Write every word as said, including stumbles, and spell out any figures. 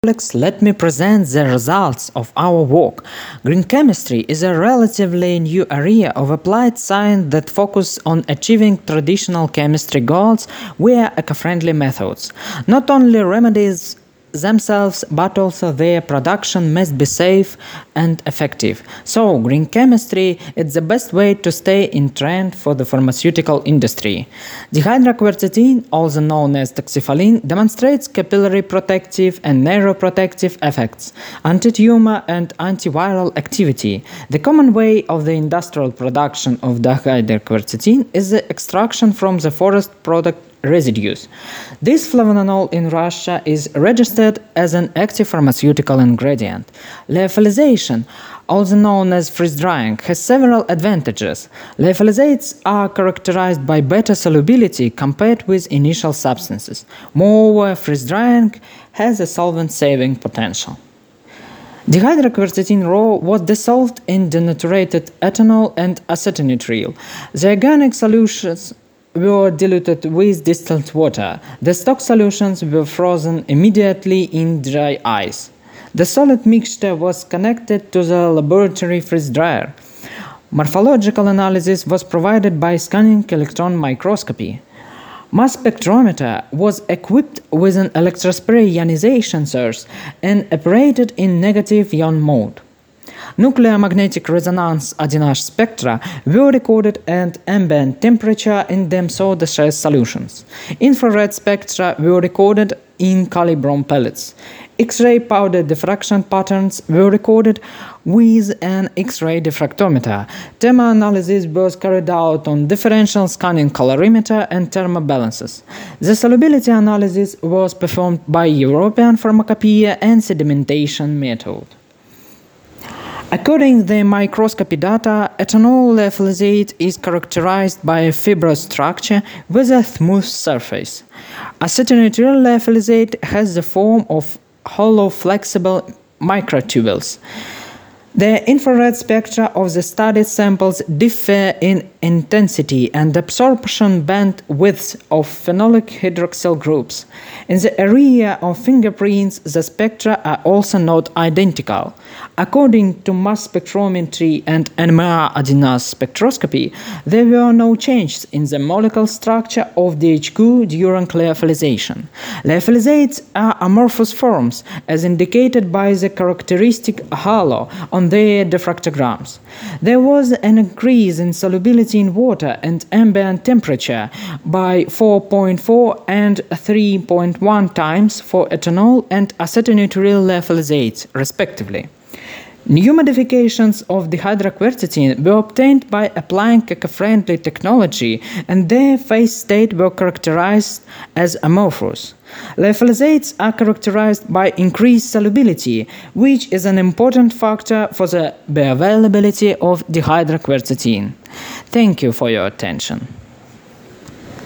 Colleagues, let me present the results of our work. Green chemistry is a relatively new area of applied science that focuses on achieving traditional chemistry goals via eco-friendly methods. Not only remedies themselves, but also their production must be safe and effective. So, green chemistry is the best way to stay in trend for the pharmaceutical industry. Dihydroquercetin, also known as toxyphylline, demonstrates capillary protective and neuroprotective effects, anti-tumor and antiviral activity. The common way of the industrial production of dihydroquercetin is the extraction from the forest product residues. This flavonol in Russia is registered as an active pharmaceutical ingredient. Lyophilization, also known as freeze drying, has several advantages. Lyophilizates are characterized by better solubility compared with initial substances. Moreover, freeze drying has a solvent-saving potential. Dihydroquercetin raw was dissolved in denaturated ethanol and acetonitrile. The organic solutions were diluted with distilled water. The stock solutions were frozen immediately in dry ice. The solid mixture was connected to the laboratory freeze dryer. Morphological analysis was provided by scanning electron microscopy. Mass spectrometer was equipped with an electrospray ionization source and operated in negative ion mode. Nuclear magnetic resonance one H spectra were recorded at ambient temperature in dim soda gas solutions. Infrared spectra were recorded in calibrom pellets. X-ray powder diffraction patterns were recorded with an X-ray diffractometer. Thermal analysis was carried out on differential scanning calorimeter and thermobalances. The solubility analysis was performed by European Pharmacopoeia and sedimentation method. According to the microscopy data, ethanol lyophilizate is characterized by a fibrous structure with a smooth surface. Acetonitrile lyophilizate has the form of hollow flexible microtubules. The infrared spectra of the studied samples differ in intensity and absorption bandwidth of phenolic hydroxyl groups. In the area of fingerprints, the spectra are also not identical. According to mass spectrometry and N M R adenose spectroscopy, there were no changes in the molecular structure of D H Q during lyophilization. Lyophilizates are amorphous forms, as indicated by the characteristic halo on their diffractograms. There was an increase in solubility in water and ambient temperature by four point four and three point one times for ethanol and acetonitrile lyophilizates, respectively. New modifications of dihydroquercetin were obtained by applying eco-friendly technology, and their phase state were characterized as amorphous. Lyophilizates are characterized by increased solubility, which is an important factor for the bioavailability of dihydroquercetin. Thank you for your attention.